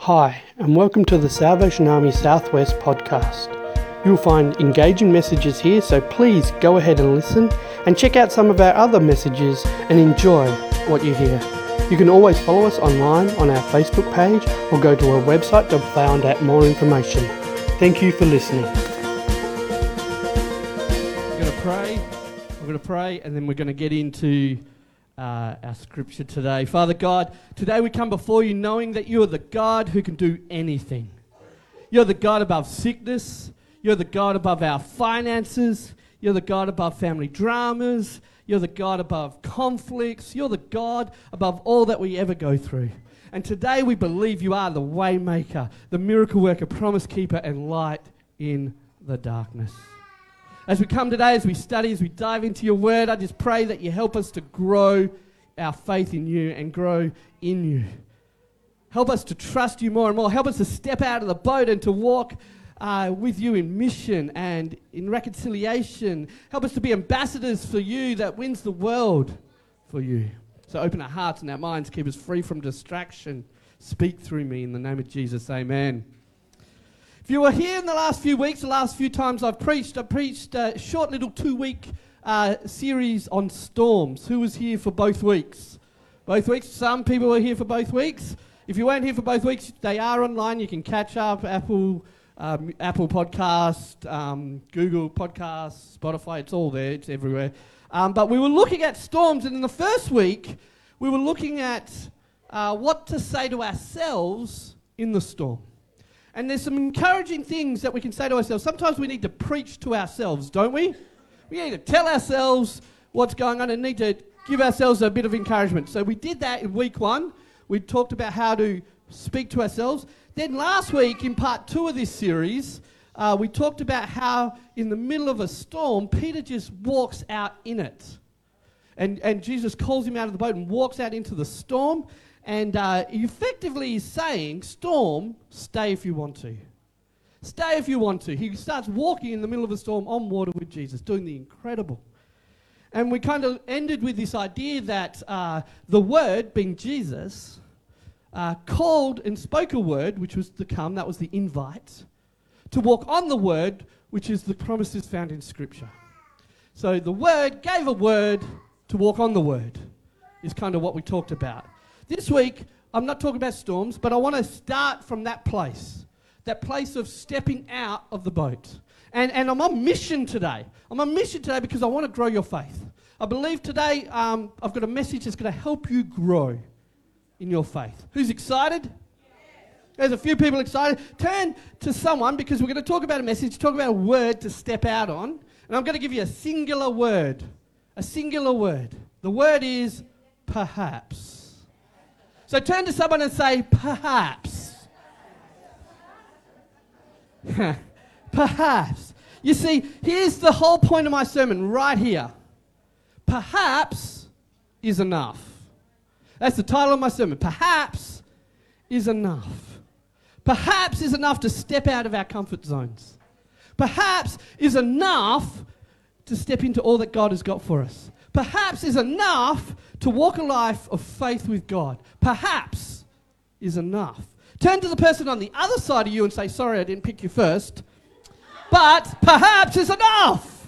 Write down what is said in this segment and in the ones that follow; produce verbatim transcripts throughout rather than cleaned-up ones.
Hi, and welcome to the Salvation Army Southwest podcast. You'll find engaging messages here, so please go ahead and listen and check out some of our other messages and enjoy what you hear. You can always follow us online on our Facebook page or go to our website to find out more information. Thank you for listening. We're going to pray, we're going to pray, and then we're going to get into Uh, our scripture today. Father God, today we come before you knowing that you are the God who can do anything. You're the God above sickness. You're the God above our finances. You're the God above family dramas. You're the God above conflicts. You're the God above all that we ever go through. And today we believe you are the way maker, the miracle worker, promise keeper, and light in the darkness. As we come today, as we study, as we dive into your word, I just pray that you help us to grow our faith in you and grow in you. Help us to trust you more and more. Help us to step out of the boat and to walk uh, with you in mission and in reconciliation. Help us to be ambassadors for you that wins the world for you. So open our hearts and our minds, keep us free from distraction. Speak through me in the name of Jesus, amen. If you were here in the last few weeks, the last few times I've preached, I preached a short little two-week uh, series on storms. Who was here for both weeks? Both weeks? Some people were here for both weeks. If you weren't here for both weeks, they are online. You can catch up, Apple um, Apple Podcast, um, Google Podcasts, Spotify, it's all there, it's everywhere. Um, but we were looking at storms, and in the first week, we were looking at uh, what to say to ourselves in the storm. And there's some encouraging things that we can say to ourselves. Sometimes we need to preach to ourselves, don't we? We need to tell ourselves what's going on and need to give ourselves a bit of encouragement. So we did that in week one. We talked about how to speak to ourselves. Then last week, in part two of this series, uh, we talked about how in the middle of a storm, Peter just walks out in it. And, and Jesus calls him out of the boat and walks out into the storm. And uh, effectively is saying, storm, stay if you want to. Stay if you want to. He starts walking in the middle of a storm on water with Jesus, doing the incredible. And we kind of ended with this idea that uh, the Word, being Jesus, uh, called and spoke a word, which was to come, that was the invite, to walk on the Word, which is the promises found in Scripture. So the Word gave a word to walk on the Word, is kind of what we talked about. This week, I'm not talking about storms, but I want to start from that place, that place of stepping out of the boat. And, and I'm on mission today. I'm on mission today because I want to grow your faith. I believe today um, I've got a message that's going to help you grow in your faith. Who's excited? Yes. There's a few people excited. Turn to someone because we're going to talk about a message, talk about a word to step out on. And I'm going to give you a singular word, a singular word. The word is perhaps. So turn to someone and say, perhaps. Perhaps. You see, here's the whole point of my sermon right here. Perhaps is enough. That's the title of my sermon. Perhaps is enough. Perhaps is enough to step out of our comfort zones. Perhaps is enough to step into all that God has got for us. Perhaps is enough to walk a life of faith with God. Perhaps is enough. Turn to the person on the other side of you and say, sorry, I didn't pick you first, but perhaps is enough.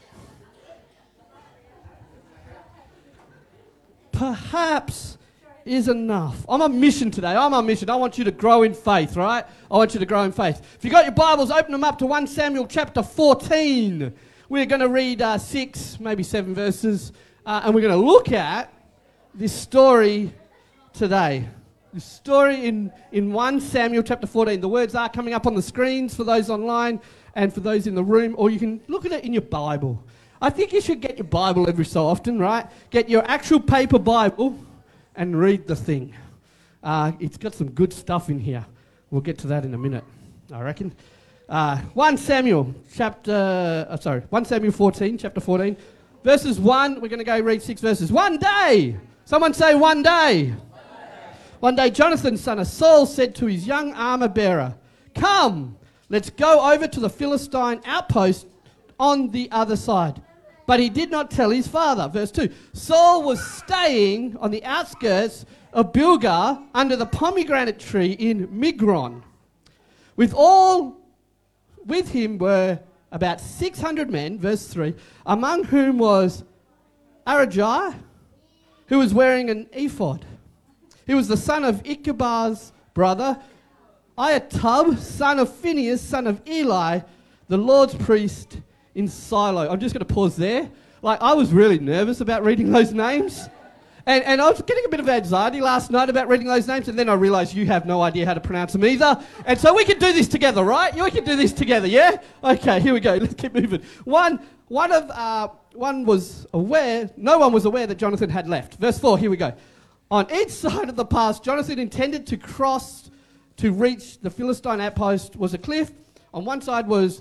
Perhaps is enough. I'm on mission today. I'm on mission. I want you to grow in faith, right? I want you to grow in faith. If you've got your Bibles, open them up to First Samuel chapter fourteen. We're going to read uh, six, maybe seven verses, uh, and we're going to look at this story today. This story in, in First Samuel chapter fourteen. The words are coming up on the screens for those online and for those in the room, or you can look at it in your Bible. I think you should get your Bible every so often, right? Get your actual paper Bible and read the thing. Uh, it's got some good stuff in here. We'll get to that in a minute, I reckon. Uh, First Samuel chapter, uh, sorry, First Samuel fourteen, chapter fourteen, verses one, we're going to go read six verses. One day, someone say one day. One day. One day, Jonathan, son of Saul, said to his young armor bearer, come, let's go over to the Philistine outpost on the other side. but he did not tell his father. Verse two, Saul was staying on the outskirts of Bilgah under the pomegranate tree in Migron. With all, with him were about six hundred men, verse three, among whom was Arijah, who was wearing an ephod. He was the son of Ichabod's brother, Ahitub, son of Phinehas, son of Eli, the Lord's priest in Shiloh. I'm just going to pause there. Like, I was really nervous about reading those names. And, and I was getting a bit of anxiety last night about reading those names, and then I realised you have no idea how to pronounce them either. And so we can do this together, right? We can do this together, yeah? Okay, here we go. Let's keep moving. One, one of, uh, one was aware, no one was aware that Jonathan had left. Verse four, here we go. On each side of the pass, Jonathan intended to cross to reach the Philistine outpost was a cliff. On one side was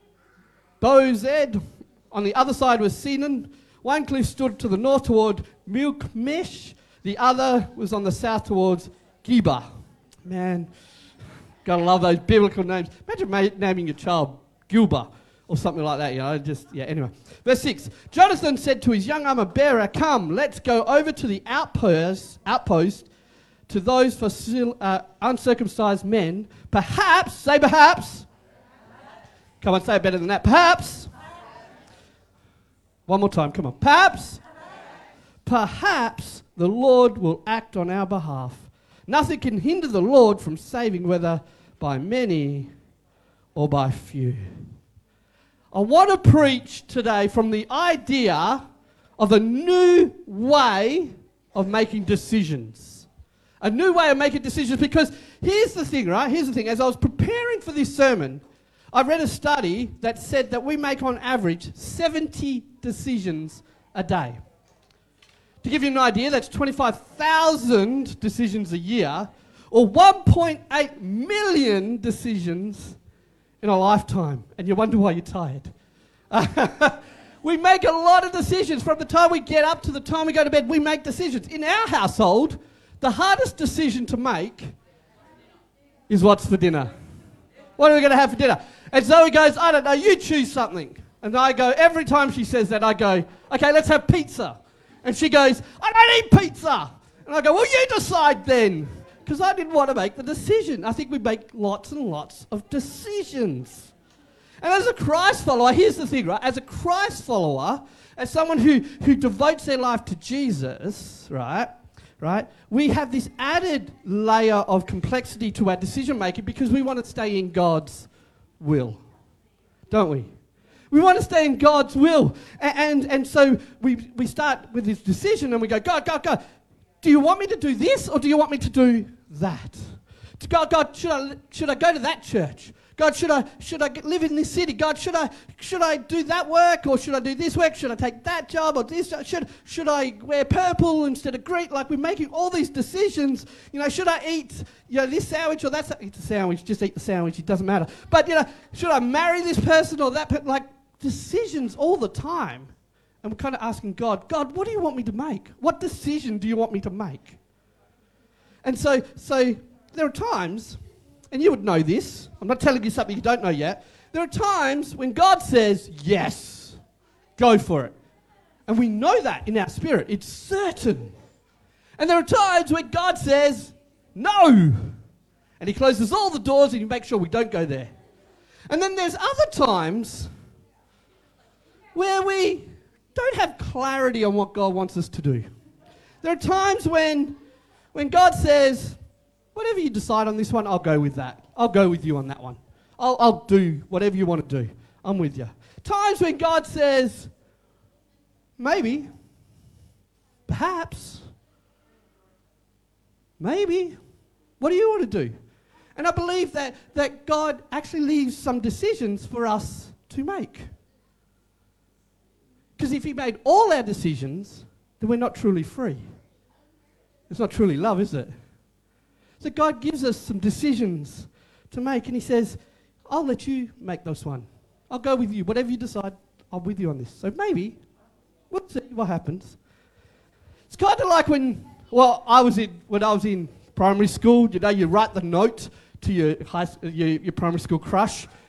Bozed, on the other side was Sinan. One cliff stood to the north toward Milkmesh, the other was on the south towards Geba. Man, gotta love those biblical names. Imagine ma- naming your child Gilba or something like that, you know, just, yeah, anyway. Verse six, Jonathan said to his young armor bearer, come, let's go over to the outpost, outpost to those for uh, uncircumcised men. Perhaps, say perhaps. Come on, say it better than that. Perhaps. One more time, come on. Perhaps. Perhaps the Lord will act on our behalf. Nothing can hinder the Lord from saving, whether by many or by few. I want to preach today from the idea of a new way of making decisions. A new way of making decisions, because here's the thing, right? Here's the thing. As I was preparing for this sermon, I read a study that said that we make on average seventy decisions a day. To give you an idea, that's twenty-five thousand decisions a year, or one point eight million decisions in a lifetime. And you wonder why you're tired. We make a lot of decisions. From the time we get up to the time we go to bed, we make decisions. In our household, the hardest decision to make is what's for dinner. What are we going to have for dinner? And Zoe goes, I don't know, you choose something. And I go, every time she says that, I go, okay, let's have pizza. And she goes, I don't eat pizza. And I go, well, you decide then. Because I didn't want to make the decision. I think we make lots and lots of decisions. And as a Christ follower, here's the thing, right? As a Christ follower, as someone who, who devotes their life to Jesus, right? Right? We have this added layer of complexity to our decision making because we want to stay in God's will. Don't we? We want to stay in God's will. And, and, and so we, we start with this decision and we go, God, God, God, do you want me to do this or do you want me to do that? God, God, should I, should I go to that church? God, should I should I live in this city? God, should I should I do that work or should I do this work? Should I take that job or this job? Should should I wear purple instead of green? Like, we're making all these decisions. You know, should I eat you know this sandwich or that sandwich? Eat the sandwich. Just eat the sandwich. It doesn't matter. But you know, should I marry this person or that person? Like, decisions all the time. And we're kind of asking God, God, what do you want me to make? What decision do you want me to make? And so so there are times. And you would know this. I'm not telling you something you don't know yet. There are times when God says, yes, go for it. And we know that in our spirit. It's certain. And there are times when God says, no. And he closes all the doors and he makes sure we don't go there. And then there's other times where we don't have clarity on what God wants us to do. There are times when, when God says, whatever you decide on this one, I'll go with that. I'll go with you on that one. I'll, I'll do whatever you want to do. I'm with you. Times when God says, maybe, perhaps, maybe, what do you want to do? And I believe that, that God actually leaves some decisions for us to make. Because if he made all our decisions, then we're not truly free. It's not truly love, is it? So God gives us some decisions to make, and he says, I'll let you make those one. I'll go with you. Whatever you decide, I'm with you on this. So maybe, we'll see what happens. It's kind of like when, well, I was in, when I was in primary school, you know, you write the note to your high, your, your primary school crush,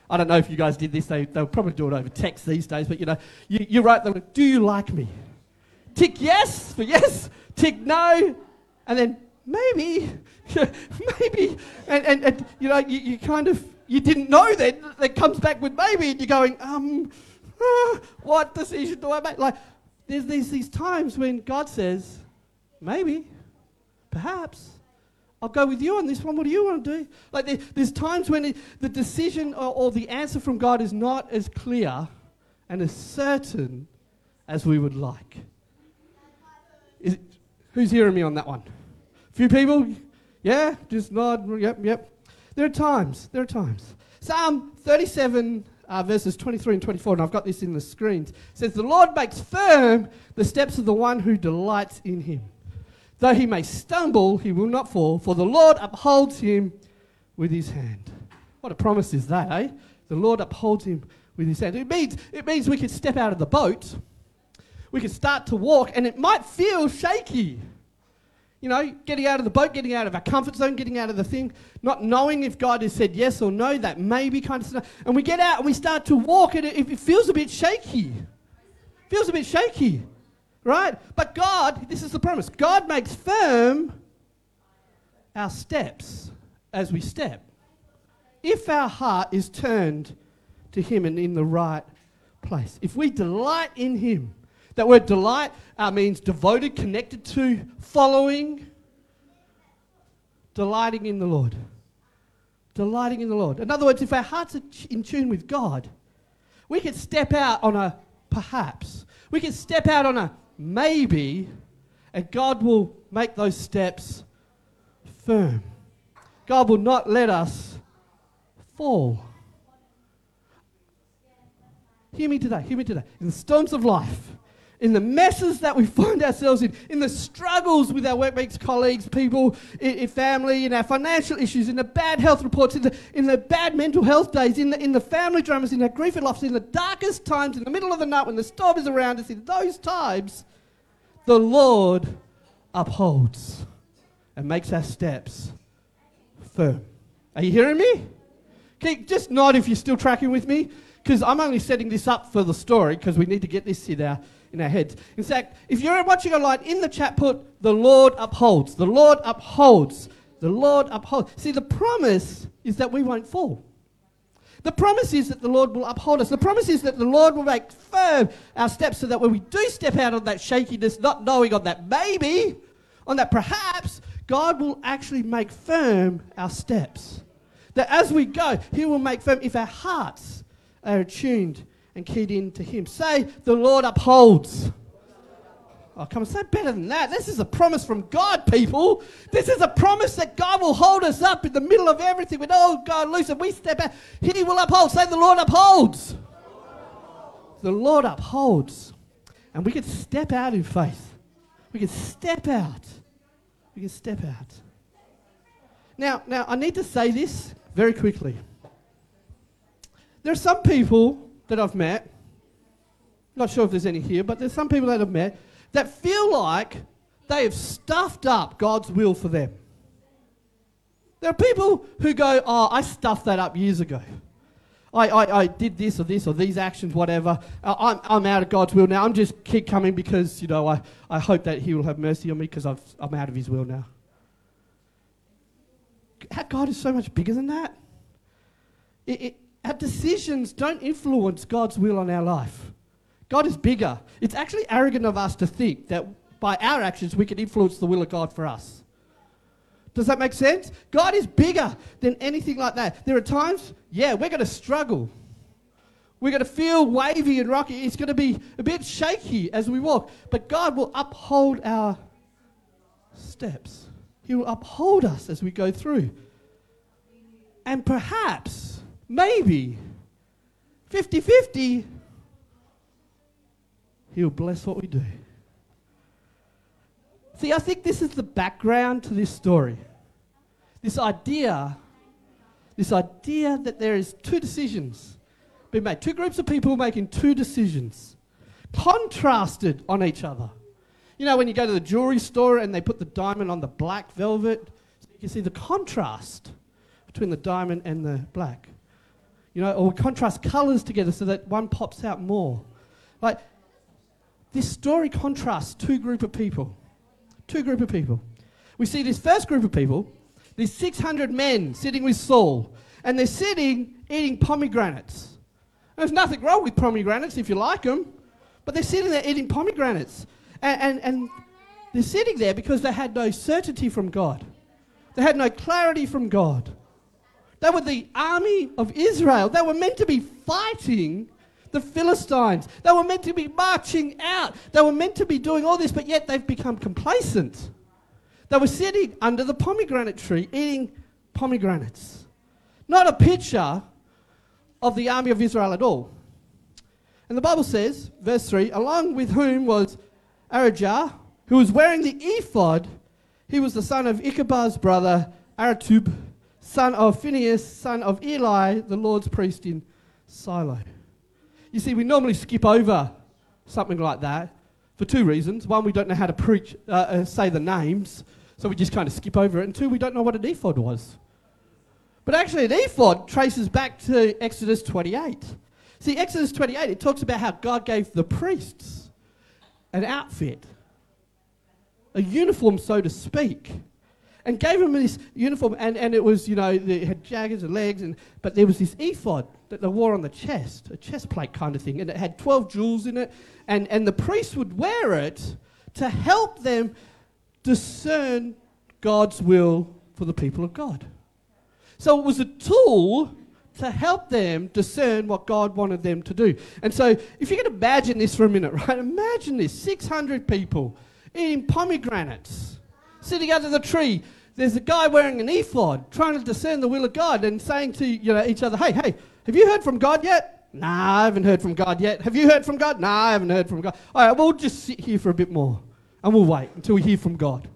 I don't know if you guys did this. They, they'll probably do it over text these days. But, you know, you, you write them, do you like me? Tick yes for yes, tick no, and then maybe, maybe. And, and, and you know, you, you kind of, you didn't know then. That comes back with maybe, and you're going, um, uh, what decision do I make? Like, there's these, these times when God says, maybe, perhaps, I'll go with you on this one. What do you want to do? Like there, there's times when it, the decision or, or the answer from God is not as clear and as certain as we would like. Is it, who's hearing me on that one? A few people? Yeah? Just nod. Yep, yep. There are times. There are times. Psalm thirty-seven, uh, verses twenty-three and twenty-four, and I've got this in the screens, says, the Lord makes firm the steps of the one who delights in him. Though he may stumble, he will not fall, for the Lord upholds him with his hand. What a promise is that, eh? The Lord upholds him with his hand. It means, it means we can step out of the boat, we can start to walk, and it might feel shaky. You know, getting out of the boat, getting out of our comfort zone, getting out of the thing, not knowing if God has said yes or no, that maybe kind of stuff. And we get out and we start to walk, and it, it feels a bit shaky. Feels a bit shaky. Right? But God, this is the promise, God makes firm our steps as we step. If our heart is turned to him and in the right place. If we delight in him. That word delight uh, means devoted, connected to, following. Delighting in the Lord. Delighting in the Lord. In other words, if our hearts are in tune with God, we can step out on a perhaps. We can step out on a maybe, and God will make those steps firm. God will not let us fall. Hear me today, hear me today. In the storms of life, in the messes that we find ourselves in, in the struggles with our workmates, colleagues, people, in, in family, in our financial issues, in the bad health reports, in the, in the bad mental health days, in the, in the family dramas, in our grief and loss, in the darkest times, in the middle of the night when the storm is around us, in those times, the Lord upholds and makes our steps firm. Are you hearing me? Okay, just nod if you're still tracking with me, because I'm only setting this up for the story, because we need to get this in our in our heads. In fact, if you're watching online, in the chat put, the Lord upholds. The Lord upholds. The Lord upholds. See, the promise is that we won't fall. The promise is that the Lord will uphold us. The promise is that the Lord will make firm our steps so that when we do step out of that shakiness, not knowing on that maybe, on that perhaps, God will actually make firm our steps. That as we go, he will make firm if our hearts are attuned and keyed in to him. Say, the Lord upholds. Oh, come on, say better than that. This is a promise from God, people. This is a promise that God will hold us up in the middle of everything. When, oh, God, loose, and we step out, he will uphold. Say, the Lord upholds. The Lord upholds. And we can step out in faith. We can step out. We can step out. Now, now, I need to say this very quickly. There are some people that I've met, not sure if there's any here, but there's some people that I've met that feel like they have stuffed up God's will for them. There are people who go, oh, I stuffed that up years ago. I, I, I did this or this or these actions, whatever. Uh, I'm, I'm out of God's will now. I'm just keep coming because, you know, I, I hope that he will have mercy on me because I've, I'm out of his will now. God is so much bigger than that. It, it, our decisions don't influence God's will on our life. God is bigger. It's actually arrogant of us to think that by our actions we can influence the will of God for us. Does that make sense? God is bigger than anything like that. There are times, yeah, we're going to struggle. We're going to feel wavy and rocky. It's going to be a bit shaky as we walk. But God will uphold our steps. He will uphold us as we go through. And perhaps, maybe, fifty-fifty, he'll bless what we do. See, I think this is the background to this story. This idea, this idea that there is two decisions being made. Two groups of people making two decisions, contrasted on each other. You know, when you go to the jewelry store and they put the diamond on the black velvet, so you can see the contrast between the diamond and the black. You know, or we contrast colours together so that one pops out more. Like, this story contrasts two group of people. Two group of people. We see this first group of people, these six hundred men sitting with Saul, and they're sitting eating pomegranates. There's nothing wrong with pomegranates if you like them, but they're sitting there eating pomegranates. And, and, and they're sitting there because they had no certainty from God. They had no clarity from God. They were the army of Israel. They were meant to be fighting the Philistines. They were meant to be marching out. They were meant to be doing all this, but yet they've become complacent. They were sitting under the pomegranate tree eating pomegranates. Not a picture of the army of Israel at all. And the Bible says, verse three, along with whom was Arijah, who was wearing the ephod. He was the son of Ichabod's brother, Aratub, son of Phinehas, son of Eli, the Lord's priest in Shiloh. You see, we normally skip over something like that for two reasons. One, we don't know how to preach, uh, uh, say the names, so we just kind of skip over it. And two, we don't know what an ephod was. But actually, an ephod traces back to Exodus twenty-eight. See, Exodus twenty-eight, it talks about how God gave the priests an outfit, a uniform, so to speak, and gave them this uniform, and, and it was, you know, they had jaggers and legs, and but there was this ephod that they wore on the chest, a chest plate kind of thing, and it had twelve jewels in it, and, and the priests would wear it to help them discern God's will for the people of God. So it was a tool to help them discern what God wanted them to do. And so if you can imagine this for a minute, right? Imagine this, six hundred people eating pomegranates, sitting under the tree. There's a guy wearing an ephod trying to discern the will of God and saying to, you know, each other, hey, hey, have you heard from God yet? Nah, I haven't heard from God yet. Have you heard from God? Nah, I haven't heard from God. All right, we'll just sit here for a bit more and we'll wait until we hear from God.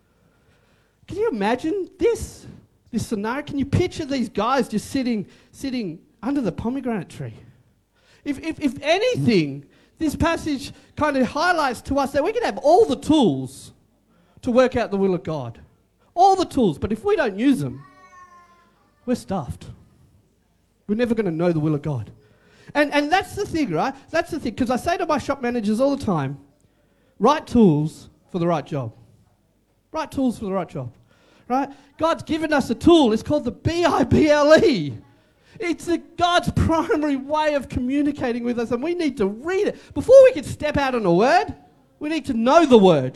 Can you imagine this? This scenario? Can you picture these guys just sitting sitting under the pomegranate tree? If, if, if anything, this passage kind of highlights to us that we can have all the tools to work out the will of God. All the tools, but if we don't use them, we're stuffed. We're never going to know the will of God. And, and that's the thing, right? That's the thing, because I say to my shop managers all the time, right tools for the right job. Right tools for the right job. Right? God's given us a tool. It's called the B I B L E. It's a, God's primary way of communicating with us, and we need to read it. Before we can step out on a word, we need to know the word.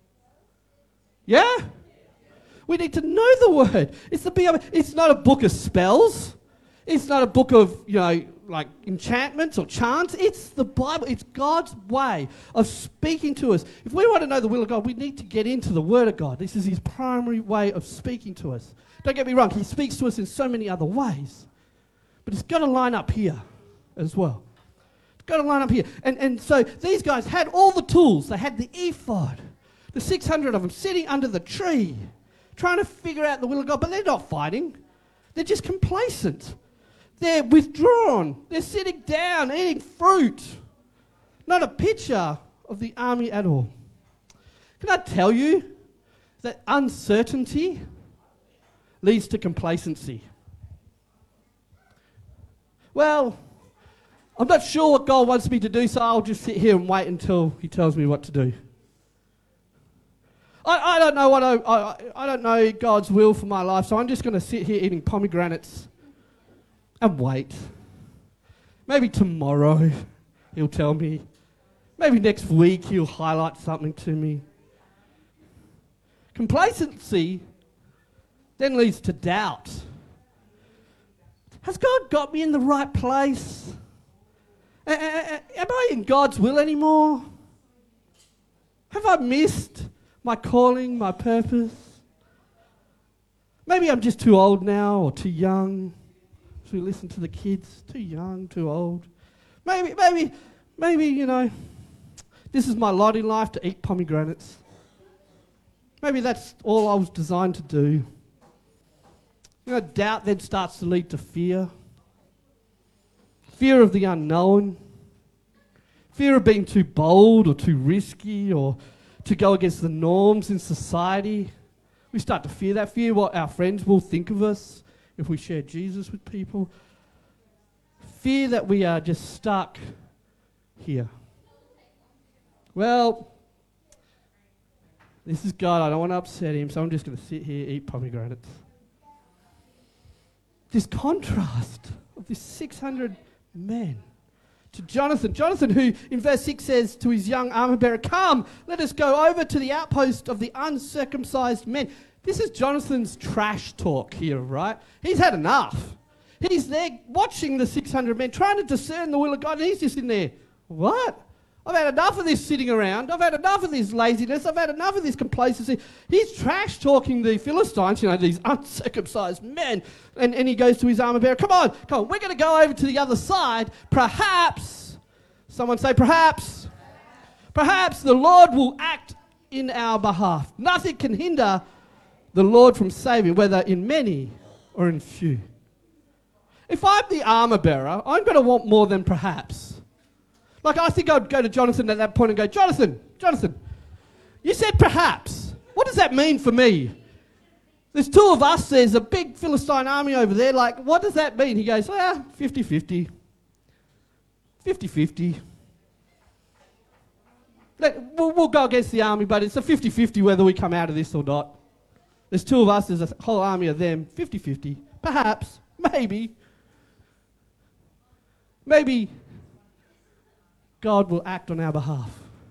Yeah? We need to know the word. It's the B I B L E. It's not a book of spells. It's not a book of, you know, like enchantments or chants. It's the Bible. It's God's way of speaking to us. If we want to know the will of God, we need to get into the Word of God. This is His primary way of speaking to us. Don't get me wrong. He speaks to us in so many other ways. But it's got to line up here as well. It's got to line up here. And, and so these guys had all the tools. They had the ephod. The six hundred of them sitting under the tree, trying to figure out the will of God. But they're not fighting. They're just complacent. They're withdrawn. They're sitting down, eating fruit. Not a picture of the army at all. Can I tell you that uncertainty leads to complacency? Well, I'm not sure what God wants me to do, so I'll just sit here and wait until He tells me what to do. I, I don't know what I, I I don't know God's will for my life, so I'm just going to sit here eating pomegranates and wait. Maybe tomorrow He'll tell me. Maybe next week He'll highlight something to me. Complacency then leads to doubt. Has God got me in the right place? A- a- a- am I in God's will anymore? Have I missed my calling, my purpose? Maybe I'm just too old now or too young to listen to the kids. Too young, too old. Maybe, maybe, maybe, you know, this is my lot in life to eat pomegranates. Maybe that's all I was designed to do. You know, doubt then starts to lead to fear. Fear of the unknown. Fear of being too bold or too risky or to go against the norms in society. We start to fear that. Fear what our friends will think of us if we share Jesus with people. fear that we are just stuck here. Well, this is God. I don't want to upset him, so I'm just going to sit here, eat pomegranates. This contrast of this six hundred men to Jonathan. Jonathan, who in verse six says to his young armor bearer, "Come, let us go over to the outpost of the uncircumcised men." This is Jonathan's trash talk here, right? He's had enough. He's there watching the six hundred men, trying to discern the will of God, and he's just in there, what? I've had enough of this sitting around. I've had enough of this laziness. I've had enough of this complacency. He's trash talking the Philistines, you know, these uncircumcised men. And, and he goes to his armor bearer, come on, come on, we're going to go over to the other side. Perhaps, someone say perhaps, perhaps the Lord will act in our behalf. Nothing can hinder the Lord from saving, whether in many or in few. If I'm the armor bearer, I'm going to want more than perhaps. Like, I think I'd go to Jonathan at that point and go, Jonathan, Jonathan, you said perhaps. What does that mean for me? There's two of us. There's a big Philistine army over there. Like, what does that mean? He goes, ah, fifty-fifty. fifty-fifty. Let, we'll, we'll go against the army, but it's a fifty-fifty whether we come out of this or not. There's two of us. There's a whole army of them. fifty-fifty. Perhaps. Maybe. Maybe God will act on our behalf.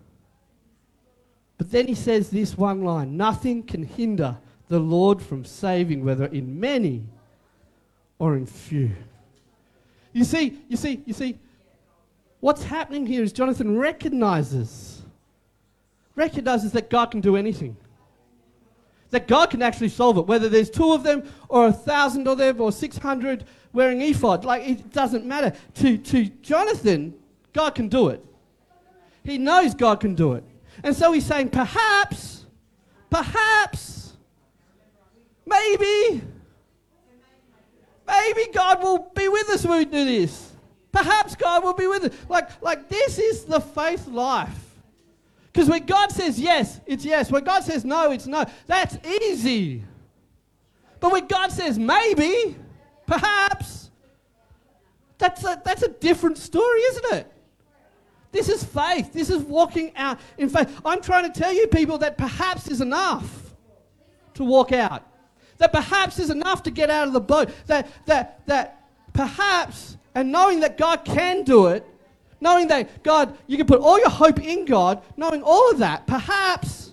But then he says this one line, nothing can hinder the Lord from saving, whether in many or in few. You see, you see, you see, what's happening here is Jonathan recognizes, recognizes that God can do anything. That God can actually solve it, whether there's two of them or a thousand of them or six hundred wearing ephod. Like, it doesn't matter. To, to Jonathan, God can do it. He knows God can do it. And so he's saying, perhaps, perhaps, maybe, maybe God will be with us when we do this. Perhaps God will be with us. Like, like this is the faith life. Because when God says yes, it's yes. When God says no, it's no. That's easy. But when God says maybe, perhaps, that's a, that's a different story, isn't it? This is faith. This is walking out in faith. I'm trying to tell you people that perhaps is enough to walk out. That perhaps is enough to get out of the boat. That, that, that perhaps, and knowing that God can do it, knowing that God, you can put all your hope in God, knowing all of that, perhaps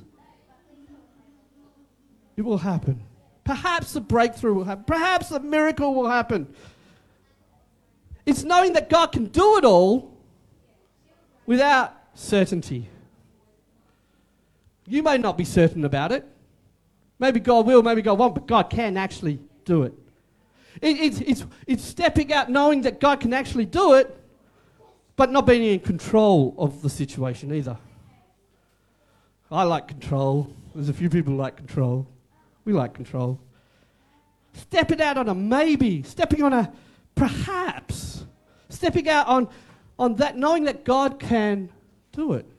it will happen. Perhaps a breakthrough will happen. Perhaps a miracle will happen. It's knowing that God can do it all without certainty. You may not be certain about it. Maybe God will, maybe God won't, but God can actually do it. it it's, it's, it's stepping out knowing that God can actually do it, but not being in control of the situation either. I like control. There's a few people who like control. We like control. Stepping out on a maybe, stepping on a perhaps, stepping out on, on that, knowing that God can do it.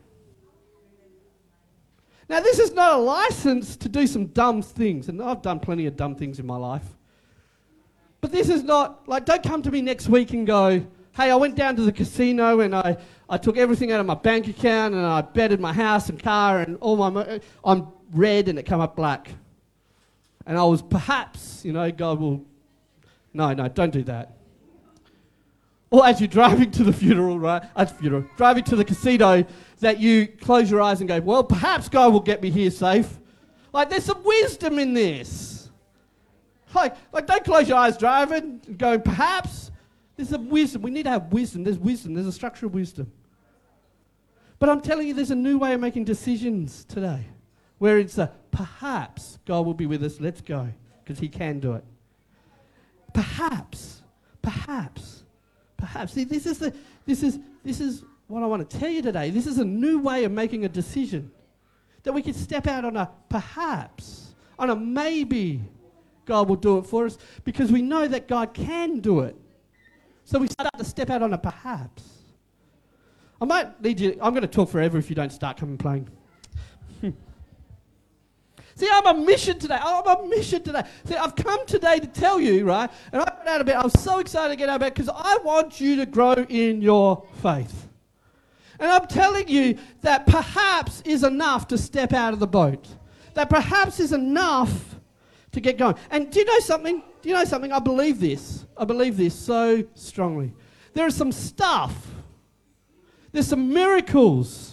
Now, this is not a license to do some dumb things, and I've done plenty of dumb things in my life. But this is not, like, don't come to me next week and go, hey, I went down to the casino and I, I took everything out of my bank account and I betted my house and car and all my money on red and it came up black. And I was perhaps, you know, God will... No, no, don't do that. Or as you're driving to the funeral, right? At the funeral, driving to the casino, that you close your eyes and go, well, perhaps God will get me here safe. Like, there's some wisdom in this. Like, like don't close your eyes driving and go, perhaps... There's a wisdom. We need to have wisdom. There's wisdom. There's a structure of wisdom. But I'm telling you, there's a new way of making decisions today, where it's a perhaps God will be with us. Let's go, because he can do it. Perhaps, perhaps, perhaps. See, this is the, this is, this is what I want to tell you today. This is a new way of making a decision, that we can step out on a perhaps, on a maybe God will do it for us, because we know that God can do it. So we start to step out on a perhaps. I might need you, I'm going to talk forever if you don't start coming playing. See, I'm on a mission today. I'm on a mission today. See, I've come today to tell you, right? And I got out of bed. I was so excited to get out of bed because I want you to grow in your faith. And I'm telling you that perhaps is enough to step out of the boat. That perhaps is enough to get going. And do you know something? Do you know something? I believe this. I believe this so strongly. There is some stuff. There's some miracles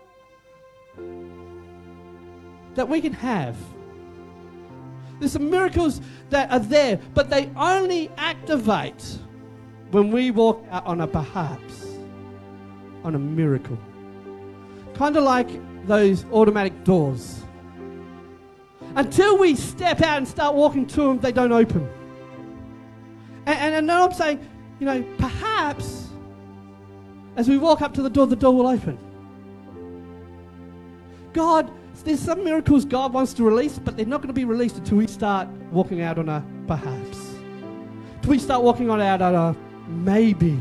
that we can have. There's some miracles that are there, but they only activate when we walk out on a perhaps, on a miracle. Kind of like those automatic doors. Until we step out and start walking to them, they don't open. And, and I know I'm saying, you know, perhaps as we walk up to the door, the door will open. God, there's some miracles God wants to release, but they're not going to be released until we start walking out on a perhaps. Until we start walking on out on a maybe.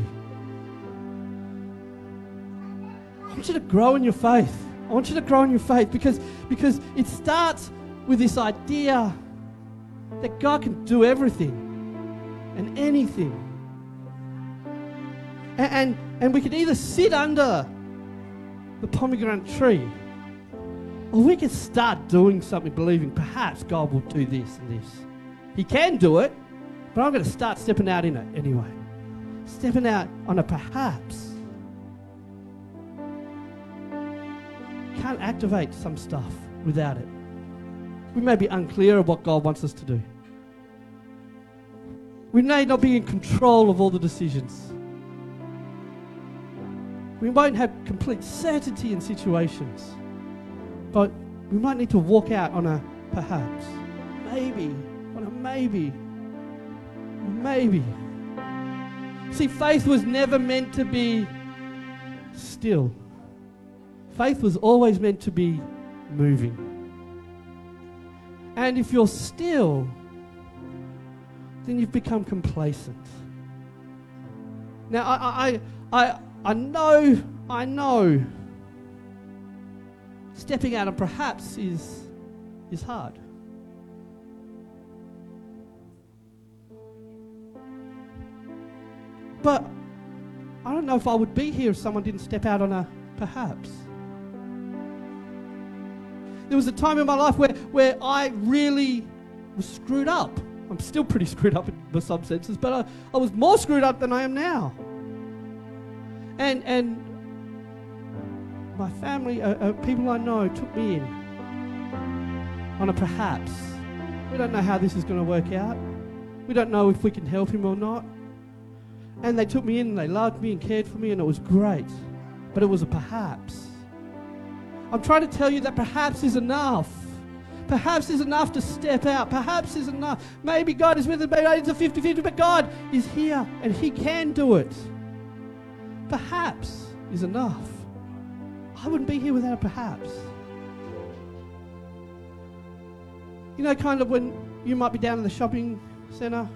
I want you to grow in your faith. I want you to grow in your faith because, because it starts with this idea that God can do everything and anything. And, and, and we could either sit under the pomegranate tree, or we can start doing something, believing perhaps God will do this and this. He can do it, but I'm going to start stepping out in it anyway. Stepping out on a perhaps. Can't activate some stuff without it. We may be unclear of what God wants us to do. We may not be in control of all the decisions. We won't have complete certainty in situations. But we might need to walk out on a perhaps, maybe, on a maybe, maybe. See, faith was never meant to be still. Faith was always meant to be moving. And if you're still, then you've become complacent. Now, I, I, I, I know, I know, stepping out and perhaps is, is hard. But I don't know if I would be here if someone didn't step out on a perhaps. There was a time in my life where, where I really was screwed up. I'm still pretty screwed up in some senses, but I, I was more screwed up than I am now. And and my family, uh, uh, people I know, took me in on a perhaps. We don't know how this is going to work out. We don't know if we can help him or not. And they took me in and they loved me and cared for me and it was great. But it was a perhaps. I'm trying to tell you that perhaps is enough. Perhaps is enough to step out. Perhaps is enough. Maybe God is with us. Maybe it's a fifty-fifty, but God is here and he can do it. Perhaps is enough. I wouldn't be here without a perhaps. You know, kind of when you might be down in the shopping centre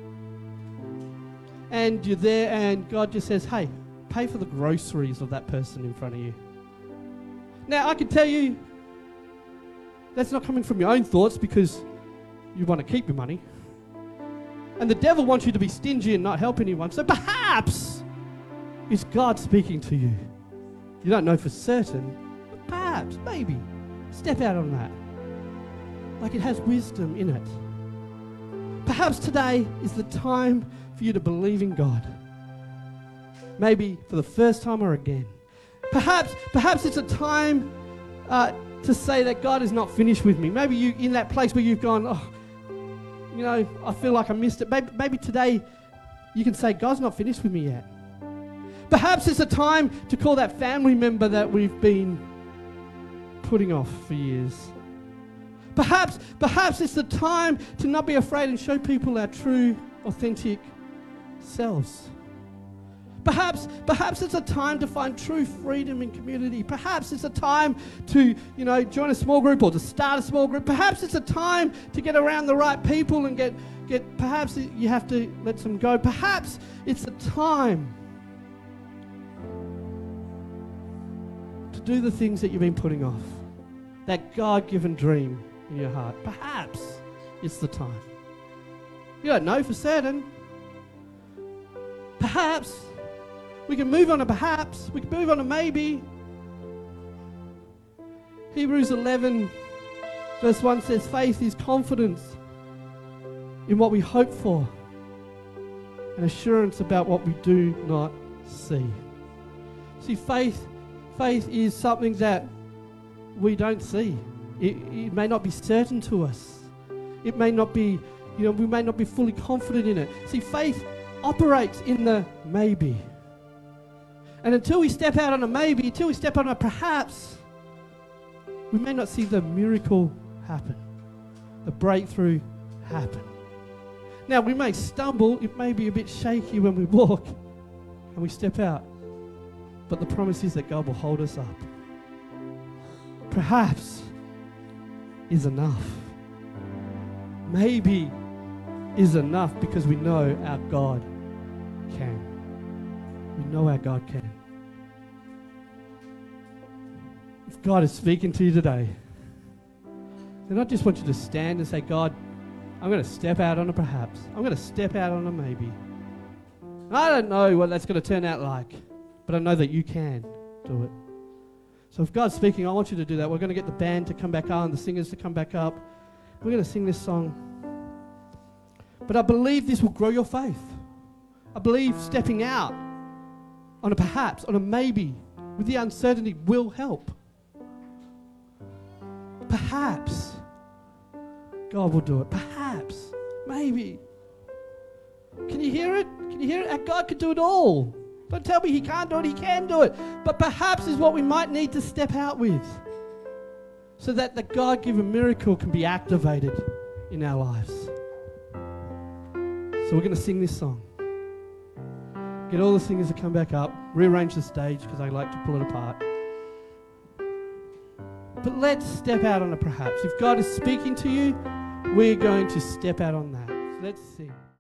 and you're there and God just says, hey, pay for the groceries of that person in front of you. Now, I can tell you that's not coming from your own thoughts because you want to keep your money. And the devil wants you to be stingy and not help anyone. So perhaps it's God speaking to you. You don't know for certain, but perhaps, maybe, step out on that. Like it has wisdom in it. Perhaps today is the time for you to believe in God. Maybe for the first time or again. Perhaps, perhaps it's a time uh, to say that God is not finished with me. Maybe you in that place where you've gone, oh, you know, I feel like I missed it. Maybe, maybe today you can say, God's not finished with me yet. Perhaps it's a time to call that family member that we've been putting off for years. Perhaps, perhaps it's the time to not be afraid and show people our true, authentic selves. Perhaps, perhaps it's a time to find true freedom in community. Perhaps it's a time to, you know, join a small group or to start a small group. Perhaps it's a time to get around the right people and get, get perhaps you have to let some go. Perhaps it's a time to do the things that you've been putting off. That God-given dream in your heart. Perhaps it's the time. You don't know for certain. Perhaps. We can move on to perhaps. We can move on to maybe. Hebrews eleven verse one says, faith is confidence in what we hope for and assurance about what we do not see. See, faith, faith is something that we don't see. It, it may not be certain to us. It may not be, you know, we may not be fully confident in it. See, faith operates in the maybe. And until we step out on a maybe, until we step on a perhaps, we may not see the miracle happen, the breakthrough happen. Now, we may stumble, it may be a bit shaky when we walk and we step out, but the promise is that God will hold us up. Perhaps is enough. Maybe is enough because we know our God can. We know our God can. If God is speaking to you today, then I just want you to stand and say, God, I'm going to step out on a perhaps. I'm going to step out on a maybe. I don't know what that's going to turn out like, but I know that you can do it. So if God's speaking, I want you to do that. We're going to get the band to come back on, the singers to come back up. We're going to sing this song. But I believe this will grow your faith. I believe stepping out on a perhaps, on a maybe, with the uncertainty will help. Perhaps God will do it. Perhaps. Maybe. Can you hear it? Can you hear it? Our God can do it all. Don't tell me He can't do it. He can do it. But perhaps is what we might need to step out with so that the God-given miracle can be activated in our lives. So we're going to sing this song. Get all the singers to come back up. Rearrange the stage because I like to pull it apart. But let's step out on a perhaps. If God is speaking to you, we're going to step out on that. So let's sing.